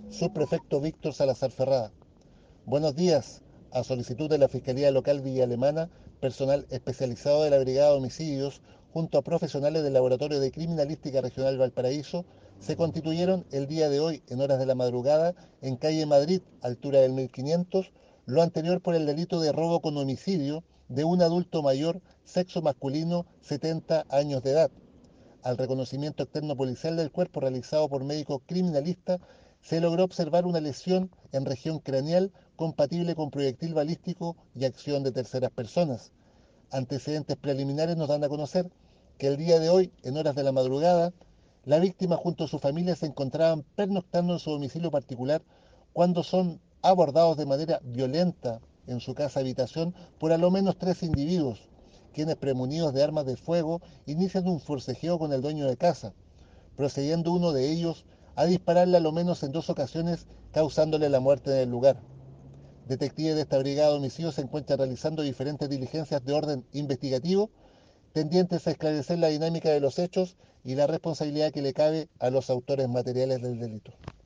Subprefecto Víctor Salazar Ferrada. Buenos días. A solicitud de la Fiscalía Local Villa Alemana, personal especializado de la Brigada de Homicidios, junto a profesionales del Laboratorio de Criminalística Regional Valparaíso, se constituyeron el día de hoy, en horas de la madrugada, en calle Madrid, altura del 1500, lo anterior por el delito de robo con homicidio de un adulto mayor, sexo masculino, 70 años de edad. Al reconocimiento externo policial del cuerpo realizado por médico criminalista, se logró observar una lesión en región craneal compatible con proyectil balístico y acción de terceras personas. Antecedentes preliminares nos dan a conocer que el día de hoy, en horas de la madrugada, la víctima junto a su familia se encontraban pernoctando en su domicilio particular cuando son abordados de manera violenta en su casa habitación por a lo menos tres individuos, quienes premunidos de armas de fuego inician un forcejeo con el dueño de casa, procediendo uno de ellos a dispararle a lo menos en dos ocasiones, causándole la muerte en el lugar. Detectives de esta brigada de homicidios se encuentran realizando diferentes diligencias de orden investigativo, tendientes a esclarecer la dinámica de los hechos y la responsabilidad que le cabe a los autores materiales del delito.